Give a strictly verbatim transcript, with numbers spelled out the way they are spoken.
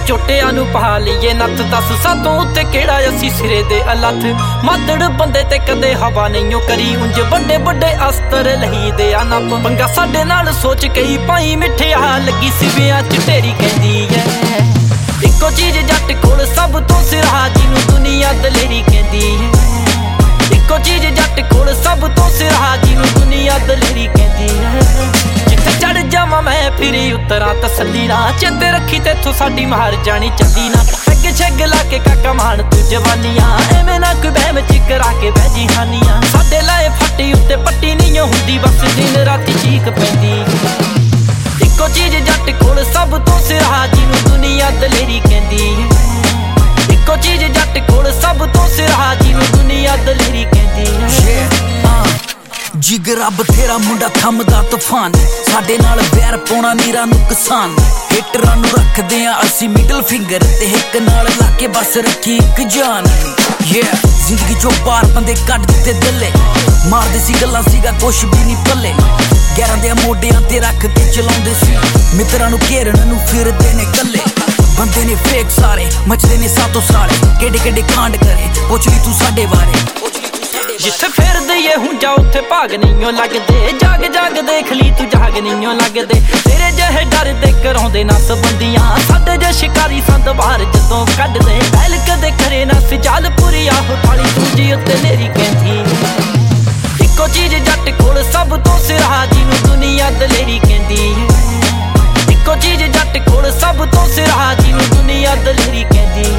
ਝੋਟਿਆਂ ਨੂੰ ਪਾ ਲਈਏ ਨੱਥ। ਦੱਸ ਸਾਤੋਂ ਉੱਤੇ ਕਿਹੜਾ ਅਸੀਂ ਸਿਰੇ ਦੇ ਅਲੱਥ। ਮਾਦੜ ਬੰਦੇ ਤੇ ਕਦੇ ਹਵਾ ਨਹੀਂਓ ਕਰੀ, ਉਂਝ ਵੱਡੇ ਵੱਡੇ ਅਸਤਰ ਲਹੀਦੇ ਆ ਨੱਪ। ਪੰਗਾ ਸਾਡੇ ਨਾਲ ਸੋਚ ਕਈ ਪਾਈ ਮਿੱਠਿਆ, ਲੱਗੀ ਸਿਵਿਆਂ ਚ ਢੇਰੀ ਕਹਿੰਦੀ ਐ। ਇੱਕੋ ਚੀਜ਼ ਜੱਟ ਕੋਲ ਸਭ ਤੋਂ ਸਿਰਾ, ਜਿਹਨੂੰ ਦੁਨੀਆ ਦਲੇਰੀ ਕਹਿੰਦੀ ਐ। ਇੱਕੋ ਚੀਜ਼ ਜੱਟ ਕੋਲ ਸਭ ਤੋਂ ਸਿਰਾ, ਜਿਹਨੂੰ ਦੁਨੀਆ ਦਲੇਰੀ ਕਹਿੰਦੀ ਐ। ਜਿੱਥੇ ਚੜ ਜਾਵਾਂ ਮੈਂ ਫਿਰੀ ਉਤਰਾਂ ਤਸੱਲੀ ਨਾ, ਚੇਤੇ ਰੱਖੀ ਤੇਥੋਂ ਸਾਡੀ ਮਾਰ ਜਾਣੀ ਚੱਲੀ ਨਾ। ਅੱਗ ਛੱਗ ਲਾ ਕੇ ਕਾਕਾ ਮਾਣ ਤੂੰ ਜਵਾਨੀਆਂ, ਐਵੇਂ ਨਾ ਕੋਈ ਬਹਿਮ ਚ ਕਰਾ ਕੇ ਬਹਿ ਜੀ ਹਾਨੀਆਂ। ਸਾਡੇ ਲਾਏ ਫੱਟੀ ਉੱਤੇ ਪੱਟੀ ਨਹੀਂ ਹੁੰਦੀ, ਬਸ ਦਿਨ ਰਾਤੀ ਚੀਕ ਪੈਂਦੀ। ਇੱਕੋ ਚੀਜ਼ ਜੱਟ ਕੋਲ ਸਭ ਤੋਂ ਸਿਰਾ, ਜਿਹਨੂੰ ਦੁਨੀਆ ਦਲੇਰੀ ਕਹਿੰਦੀ ਹੈ। ਇੱਕੋ ਚੀਜ਼ ਜੱਟ ਕੋਲ ਸਭ ਤੋਂ ਸਿਰਾ, ਜਿਹਨੂੰ ਦੁਨੀਆ ਦਲੇਰੀ ਕਹਿੰਦੀ ਹੈ। ਜਿਗਰਾ ਬਥੇਰਾ ਮੁੰਡਾ ਥੰਮਦਾ ਤੂਫਾਨ, ਸਾਡੇ ਨਾਲ ਵੈਰ ਪਾਉਣਾ ਨੀਰਾ ਨੁਕਸਾਨ। ਹਿੱਟਰਾਂ ਨੂੰ ਰੱਖਦੇ ਆ ਅਸੀਂ ਮਿਡਲ ਫਿੰਗਰ, ਤੇ ਇੱਕ ਨਾਲ ਲਾ ਕੇ ਬਸ ਰੱਖੀ ਇੱਕ ਜਾਨ। yeah ਜ਼ਿੰਦਗੀ ਚੋਂ ਪਾਰ ਬੰਦੇ ਕੱਢ ਦਿੱਤੇ ਦਿੱਲੇ, ਮਾਰਦੇ ਸੀ ਗੱਲਾਂ ਸੀਗਾ ਕੁਛ ਵੀ ਨਹੀਂ ਪੱਲੇ। ਗਿਆਰਾਂ ਦੇ ਮੋਢਿਆਂ ਤੇ ਰੱਖ ਕੇ ਚਲਾਉਂਦੇ ਸੀ, ਮਿੱਤਰਾਂ ਨੂੰ ਘੇਰਨ ਨੂੰ ਫਿਰਦੇ ਨੇ ਕੱਲੇ। ਬੰਦੇ ਨੇ ਫੇਕ ਸਾਰੇ ਮਚਦੇ ਨੇ ਸਾਤੋਂ ਸਾਲੇ, ਕਿਹੜੇ ਕਿਹੜੇ ਕਾਂਡ ਕਰੇ ਪੁੱਛ ਲਈ ਤੂੰ ਸਾਡੇ ਬਾਰੇ। ਜਿੱਥੇ ਫਿਰਦੇ ਏ ਹੁਣ ਜਾ ਉੱਥੇ ਭਾਗ ਨਹੀਂਓ ਲੱਗਦੇ, ਜਾਗ ਜਾਗ ਦੇਖ ਲਈ ਤੂੰ ਜਾਗ ਨਹੀਂਓ ਲੱਗਦੇ। ਤੇਰੇ ਜਿਹੇ ਡਰਦੇ ਕਰਾਉਂਦੇ ਨਾ ਸਬੰਦੀਆਂ, ਸਾਡੇ ਜੇ ਸ਼ਿਕਾਰੀ ਸੰਦ ਬਾਹਰ ਜਦੋਂ ਕੱਢਦੇ। ਪਹਿਲ ਕਦੇ ਕਰੇ ਨਾ ਸਿਜਾਲ ਪੂਰੀ ਆਹੋ ਤਾਲੀ, ਤੂੰ ਜੀ ਉੱਤੇ ਨੇਰੀ ਕਹਿੰਦੀ। ਇੱਕੋ ਚੀਜ਼ ਜੱਟ ਕੋਲ ਸਭ ਤੋਂ ਸਿਰਾ, ਜਿਹਨੂੰ ਦੁਨੀਆ ਦਲੇਰੀ ਕਹਿੰਦੀ ਹੈ। ਇੱਕੋ ਚੀਜ਼ ਜੱਟ ਕੋਲ ਸਭ ਤੋਂ ਸਿਰਾ, ਜਿਹਨੂੰ ਦੁਨੀਆ ਦਲੇਰੀ ਕਹਿੰਦੀ।